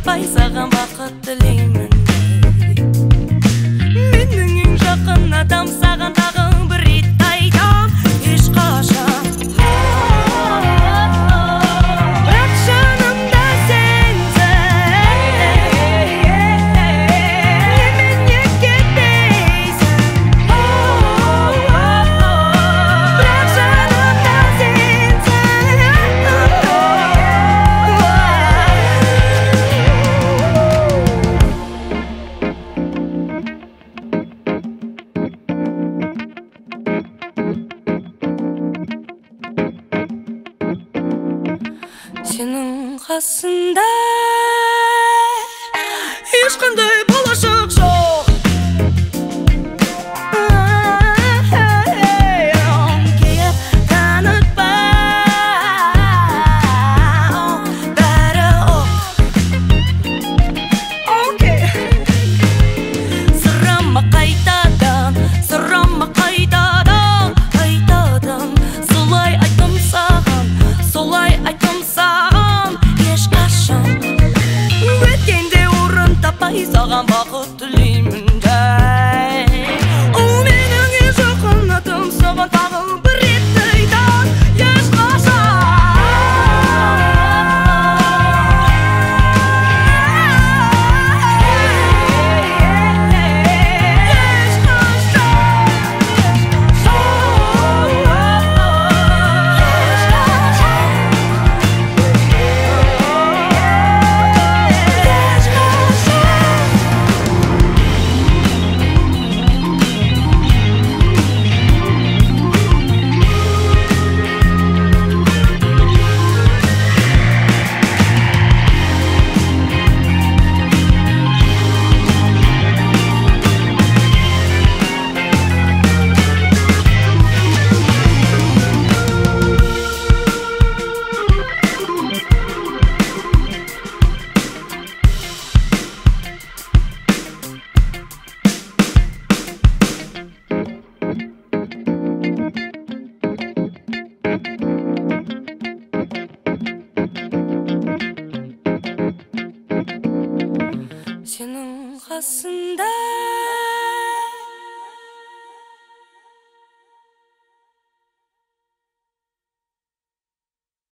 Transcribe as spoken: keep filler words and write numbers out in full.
таппай саған бақыт тілеймін. Менің ең жақын адам саған тағы бір рет айтам, ешқашан. Бірақ жанымда сенсің, немене кетпейсің. Бірақ жанымда сенің қасында ешқандай болашақ жоқ. Кейіп танытпа, бәрі ок. Сұрама қайтадан, сұрама қайтадан, айтадан. Солай айтым саған, солай айтым саған, ешқашан. Өткенде орын таппай саған бақыт тілеймін дәй. Ол менің ең жақын атым саған тағы бір рет айтам, ешқашан. Сенің қасында